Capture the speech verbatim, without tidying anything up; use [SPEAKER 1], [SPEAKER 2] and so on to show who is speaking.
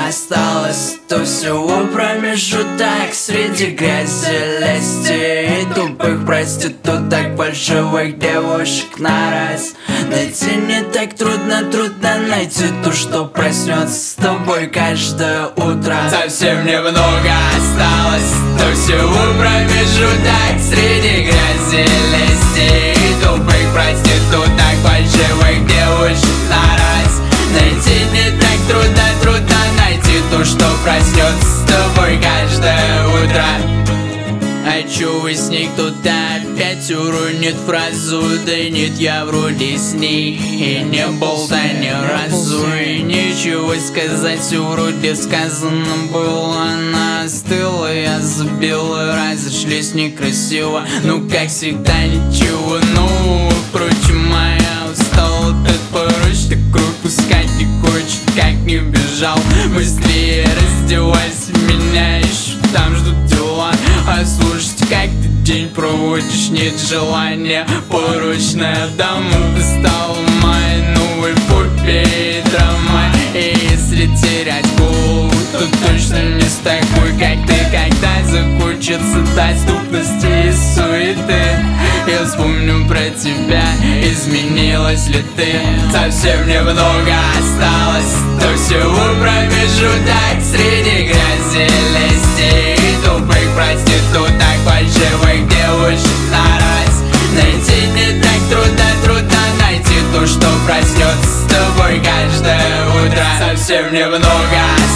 [SPEAKER 1] осталось, то всего промежуток среди грязи, лести и тупых проституток, фальшивых девушек на раз. Найти не так трудно, трудно найти ту, что проснется с тобой каждое утро. Совсем немного осталось, то всего промежуток среди грязи, лести и тупых проституток, фальшивых девушек на раз. Найти не так трудно, трудно найти ту, что проснется с тобой каждое утро. Хочу во сне кто-то опять уронит фразу: да нет, я вроде с ней и не был да ни разу. И нечего сказать, все вроде сказано было. Она остыла, я забил, разошлись некрасиво. Ну как всегда ничего нового, впрочем, моя устала от порочь, так кровь пускать не хочет, как не бежал. Быстрее раздевайся, меня еще там ждут дела. А слушать, как ты день проводишь, нет желания. Порочная дама, ты стала моей новой фобией, драма. И если терять голову, то точно не с такой, как ты. Когда захочется доступности и суеты, я вспомню про тебя, изменилась ли ты. Совсем немного осталось, то всего промежуток среди грязи, лести и тупых проституток, фальшивых девушек на раз. Найти не так трудно, трудно найти ту, что проснется с тобой каждое утро. Совсем немного